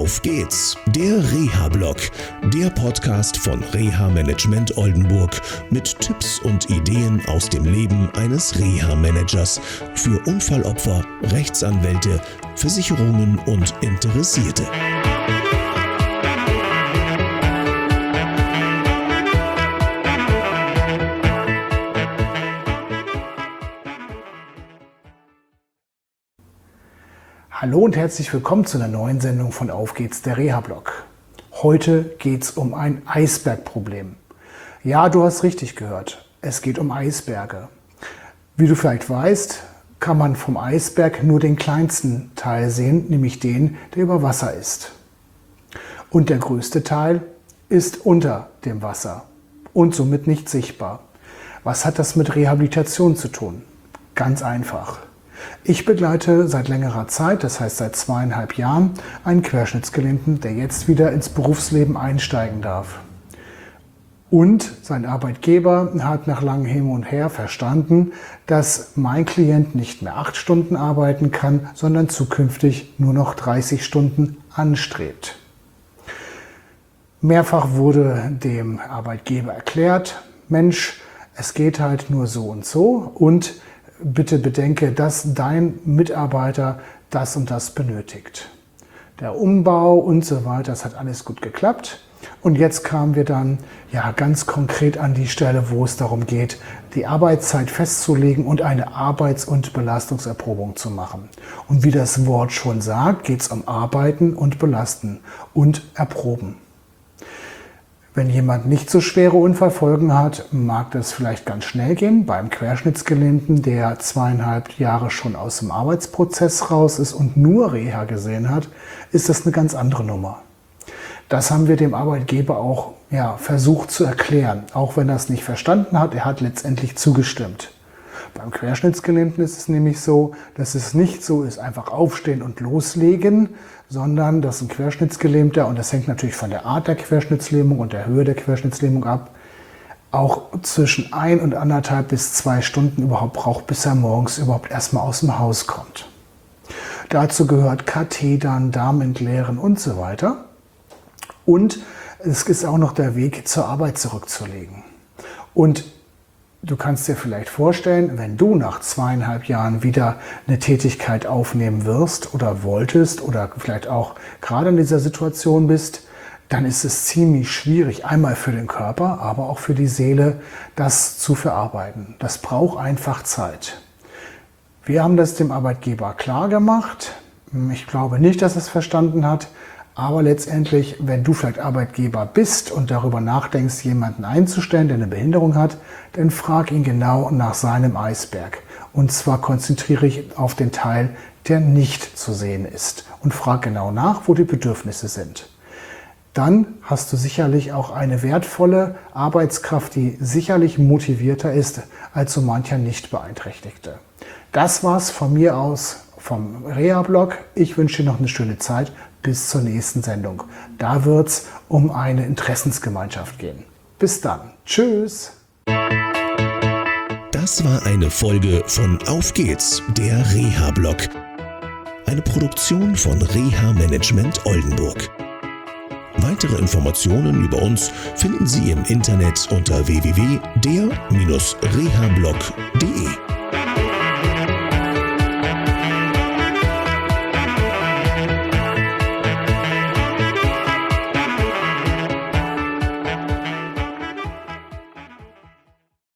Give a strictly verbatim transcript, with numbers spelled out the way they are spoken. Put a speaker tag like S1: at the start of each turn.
S1: Auf geht's, der Reha-Blog, der Podcast von Reha Management Oldenburg mit Tipps und Ideen aus dem Leben eines Reha-Managers für Unfallopfer, Rechtsanwälte, Versicherungen und Interessierte.
S2: Hallo und herzlich willkommen zu einer neuen Sendung von Auf geht's, der Reha-Blog. Heute geht's um ein Eisbergproblem. Ja, du hast richtig gehört, es geht um Eisberge. Wie du vielleicht weißt, kann man vom Eisberg nur den kleinsten Teil sehen, nämlich den, der über Wasser ist. Und der größte Teil ist unter dem Wasser und somit nicht sichtbar. Was hat das mit Rehabilitation zu tun? Ganz einfach. Ich begleite seit längerer Zeit, das heißt seit zweieinhalb Jahren, einen Querschnittsgelähmten, der jetzt wieder ins Berufsleben einsteigen darf. Und sein Arbeitgeber hat nach langem Hin und Her verstanden, dass mein Klient nicht mehr acht Stunden arbeiten kann, sondern zukünftig nur noch dreißig Stunden anstrebt. Mehrfach wurde dem Arbeitgeber erklärt, Mensch, es geht halt nur so und so und bitte bedenke, dass dein Mitarbeiter das und das benötigt. Der Umbau und so weiter, das hat alles gut geklappt. Und jetzt kamen wir dann ja ganz konkret an die Stelle, wo es darum geht, die Arbeitszeit festzulegen und eine Arbeits- und Belastungserprobung zu machen. Und wie das Wort schon sagt, geht es um Arbeiten und Belasten und Erproben. Wenn jemand nicht so schwere Unfallfolgen hat, mag das vielleicht ganz schnell gehen. Beim Querschnittsgelähmten, der zweieinhalb Jahre schon aus dem Arbeitsprozess raus ist und nur Reha gesehen hat, ist das eine ganz andere Nummer. Das haben wir dem Arbeitgeber auch ja, versucht zu erklären. Auch wenn er es nicht verstanden hat, er hat letztendlich zugestimmt. Beim Querschnittsgelähmten ist es nämlich so, dass es nicht so ist, einfach aufstehen und loslegen, sondern dass ein Querschnittsgelähmter, und das hängt natürlich von der Art der Querschnittslähmung und der Höhe der Querschnittslähmung ab, auch zwischen ein und anderthalb bis zwei Stunden überhaupt braucht, bis er morgens überhaupt erstmal aus dem Haus kommt. Dazu gehört Kathetern, Darmentleeren und so weiter. Und es ist auch noch der Weg zur Arbeit zurückzulegen. Und du kannst dir vielleicht vorstellen, wenn du nach zweieinhalb Jahren wieder eine Tätigkeit aufnehmen wirst oder wolltest oder vielleicht auch gerade in dieser Situation bist, dann ist es ziemlich schwierig, einmal für den Körper, aber auch für die Seele, das zu verarbeiten. Das braucht einfach Zeit. Wir haben das dem Arbeitgeber klar gemacht. Ich glaube nicht, dass er es verstanden hat. Aber letztendlich, wenn du vielleicht Arbeitgeber bist und darüber nachdenkst, jemanden einzustellen, der eine Behinderung hat, dann frag ihn genau nach seinem Eisberg. Und zwar konzentriere ich auf den Teil, der nicht zu sehen ist. Und frag genau nach, wo die Bedürfnisse sind. Dann hast du sicherlich auch eine wertvolle Arbeitskraft, die sicherlich motivierter ist als so mancher Nicht-Beeinträchtigte. Das war's von mir aus vom Reha-Blog. Ich wünsche dir noch eine schöne Zeit. Bis zur nächsten Sendung. Da wird es um eine Interessensgemeinschaft gehen. Bis dann. Tschüss.
S1: Das war eine Folge von Auf geht's, der Reha-Blog. Eine Produktion von Reha Management Oldenburg. Weitere Informationen über uns finden Sie im Internet unter w w w punkt der Bindestrich rehablog punkt de.